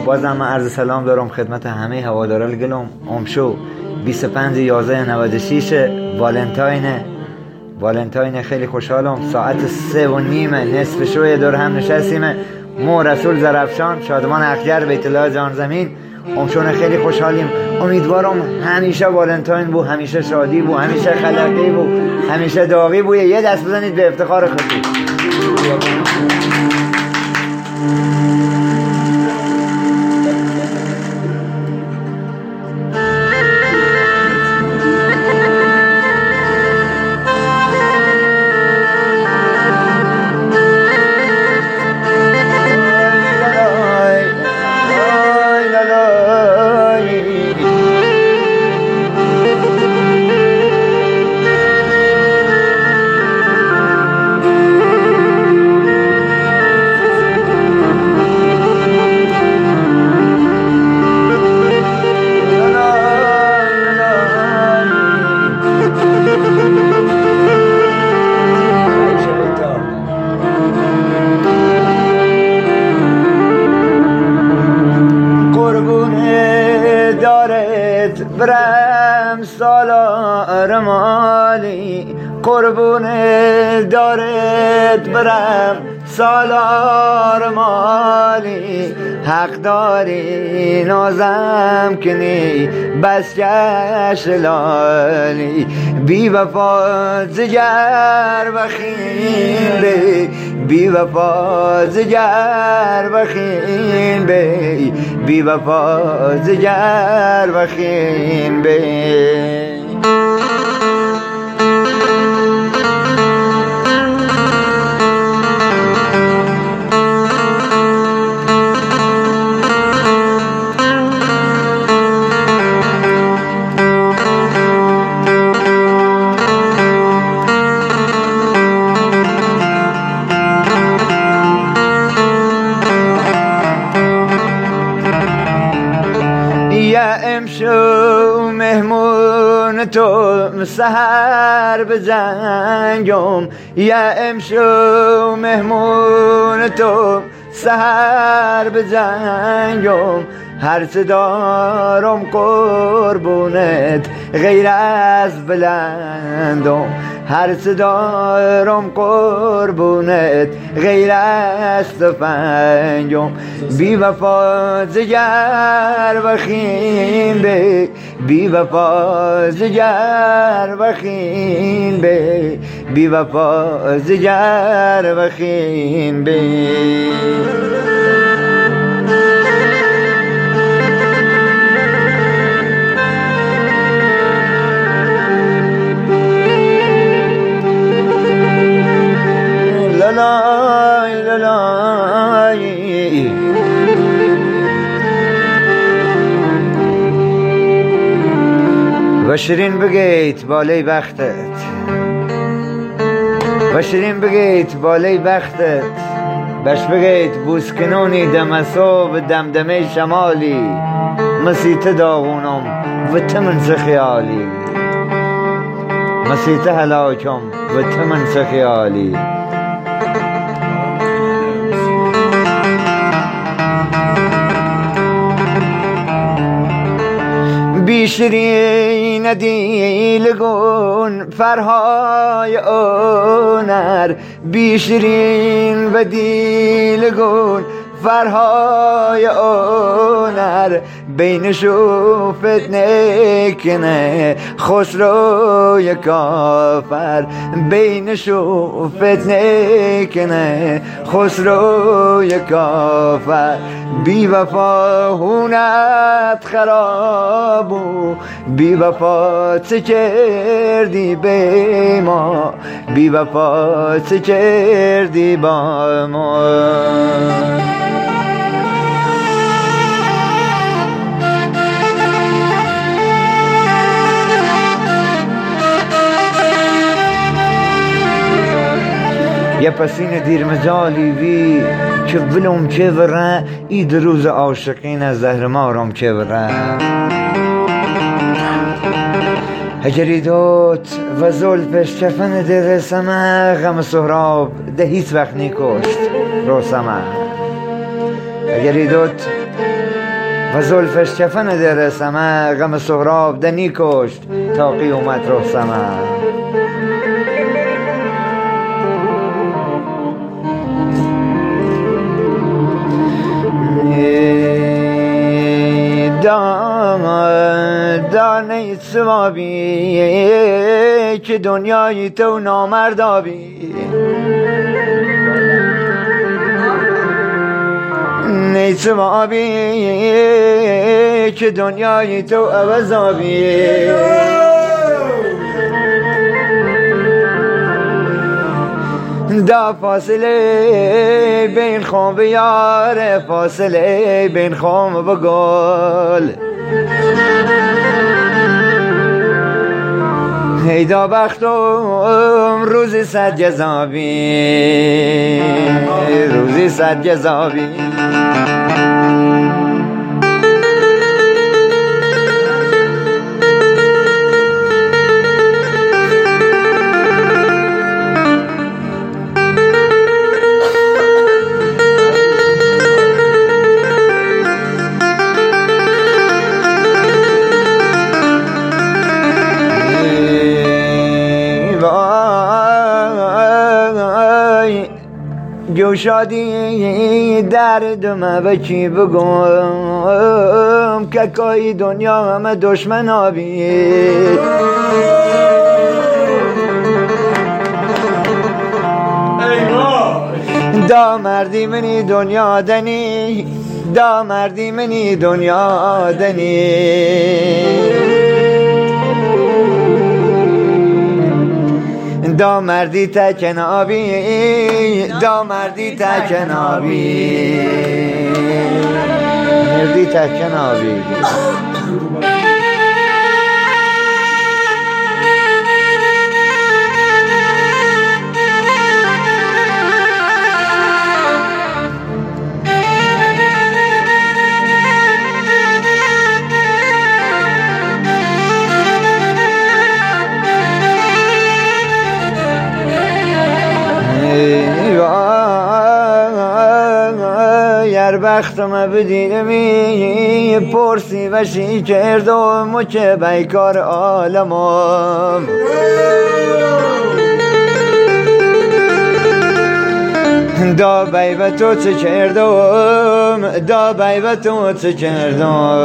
بازم من عرض سلام دارم خدمت همه هواداران گلم. امشو 25/11/96 والنتاین خیلی خوشحالم. ساعت 3:30 نصف شوی دور هم نشستیم. مو رسول زرفشان شادمان اخگر بیت الله جان زمین. امشون خیلی خوشحالیم. امیدوارم همیشه والنتاین بو، همیشه شادی بو، همیشه خلقی بو، همیشه داغی بو. یه دست بزنید به افتخار خودی. برم سالار مالی، قربون دارت برم سالار مالی. حق داری نازم کنی بس کش لالی. بی وفا زگر بخین بی، بی وفا زگر بخین بی، بی وفا زگر بخین بی. امشو مهمون تو سحر بزنگم، یا امشو مهمون تو سحر بزنگم. هر چه دارم قربونت غیر از بلندم، هر چه دارم قربونت غیر از تفنگم. بی وفا زگر بخین بی، بی وفا زگر بخین بی، بی وفا زگر بخین بی. لالای لالای و شیرین بگیت بالای بختت، و شیرین بگیت بالای بختت. بش بگیت بوسکنونی دمسو و دمدمه شمالی. مسیت داغونم و تمن سخیالی، مسیت هلاکم و تمن سخیالی. بیشرین دیلگون فرهای اونر، بیشرین و دیلگون فرهای اونر. بینشو فتنه کنه خسروی کافر، بینشو فتنه کنه خسروی کافر. بی وفا هونت خرابو، بی وفا چه کردی به ما، بی وفا چه کردی با ما. یه پسین دیر مجالی وی که ولوم که وره، اید روز عاشقین از زهر مارم که وره. هجریدوت و زلفش کفن در سمه، غم سهراب ده هیچ وقت نیکشت رو سمه. هجریدوت و زلفش کفن در سمه، غم سهراب دنی کشت تا قیومت رو سمه. دانه سوابی که دنیای تو نامردابی، نیسم آبی که دنیای تو عوضابی. دا فاصله بین خم و یار، فاصله بین خم و گل. هیدا بختم روزی صد جزابی، روزی صد جزابی. جو شادی دردم به کی بگم که کای دنیا همه دشمن آبی. دا مردی منی دنیا دنی، دا مردی منی دنیا دنی. دا مردی تکنابی، دا مردی تکنابی، مردی تکنابی. بختم بدینمی پرسی وشی کردم و که بیکار عالمم. دا بی به تو چه کردم، دا بی به تو چه کردم.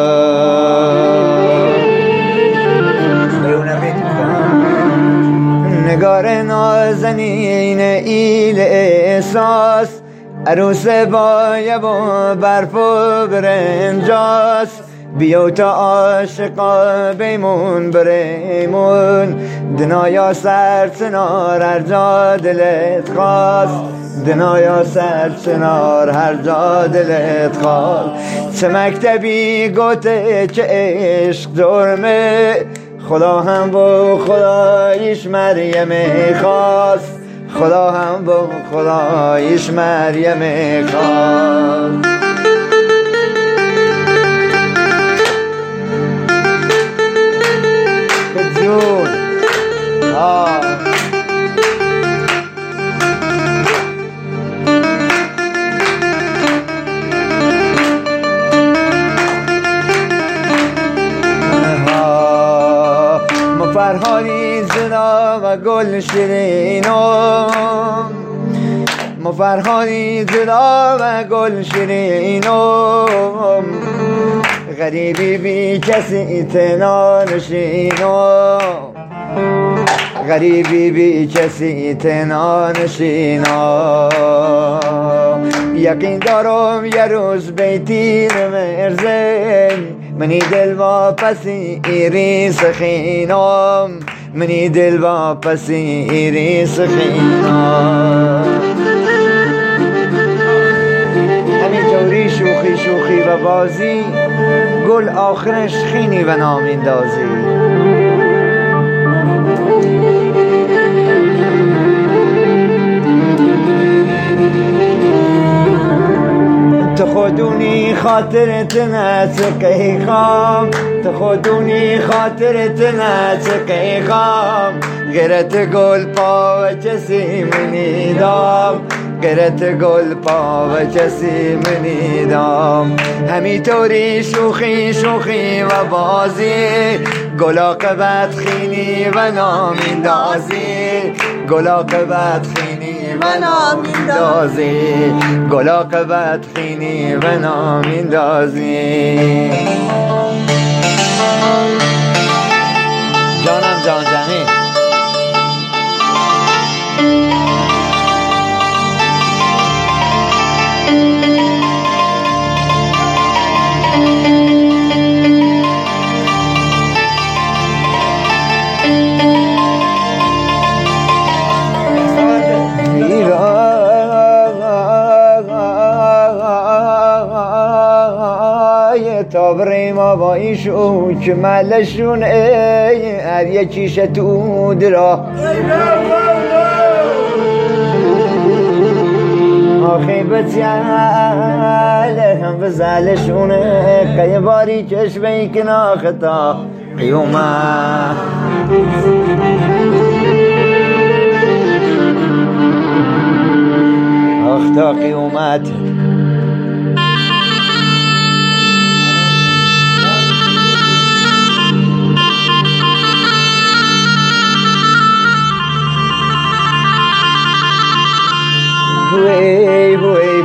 نگار نازنین ایل احساس، عروس بایه و برف و برنجاس. بیو تا عاشقا بیمون بریمون، دنایا سر سنار هر جا دلت خواست، دنایا سر سنار هر جا دلت خواست. چه مکتبی گوته چه عشق جرمه، خدا هم با خدایش مریم خواست، خدا هم با خدایش مریم خواست. جون فرهانی زنا و گل شیرینم، فرهانی زنا و گل شیرینم. غریبی بی کسی تنها نشینم، غریبی بی کسی تنها نشینم. یقین دارم یه روز بیتیر مرزم، منی دل واپسی ایری سخینم، منی دل واپسی ایری سخینم. همین طوری شوخی شوخی و بازی، گل آخرش خینی و نامیندازی. تو خودونی خاطرت نسقی خام، تو خودونی خاطرت نسقی خام. غیرت گل پا و کسی منیدام، قرت گل پا و کسی منیدم همینطوری شوخی شوخی و بازی گلاقبت خینی و نامیندازی گلاقبت خینی و نامیندازی گلاقبت خینی و نامیندازی جانم جان زمین تابریم آباییشون که ملشون هر یکیش تو درا آخی بتیاله هم بزالشونه قیباری چشمه کنا خطا قیومه اختا قیومت Wait, wait.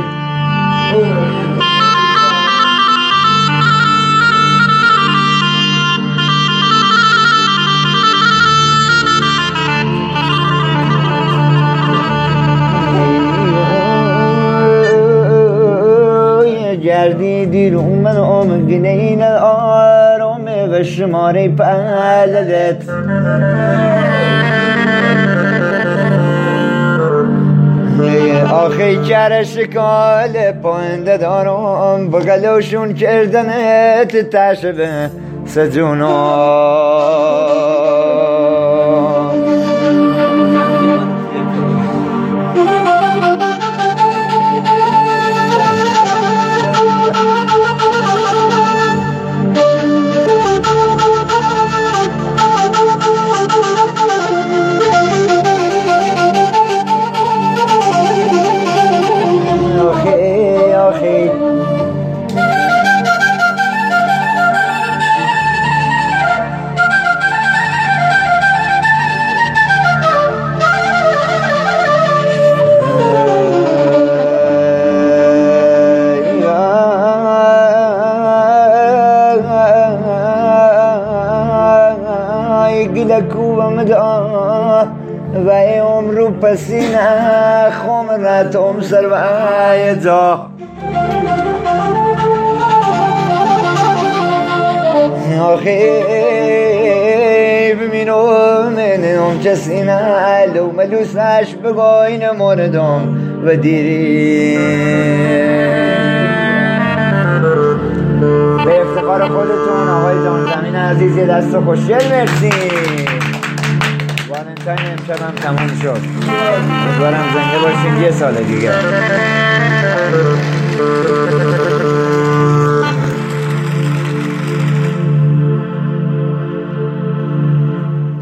جردی دیرون من آمگنه این آرام و شماره پلدت آخی کر شکال پاینده دارم بگلوشون کردنت تشبه سجونم و عمرو پسینه خمرتم سر و ایجا آخی بمینم منم چسینه لو ملوسش بگاین مردم و دیری به افتخار خودتون آقای جان زمین عزیزی دست خوشگل مرسی والنتاین امشب هم تموم شد امیدوارم زنده باشین یه سال دیگه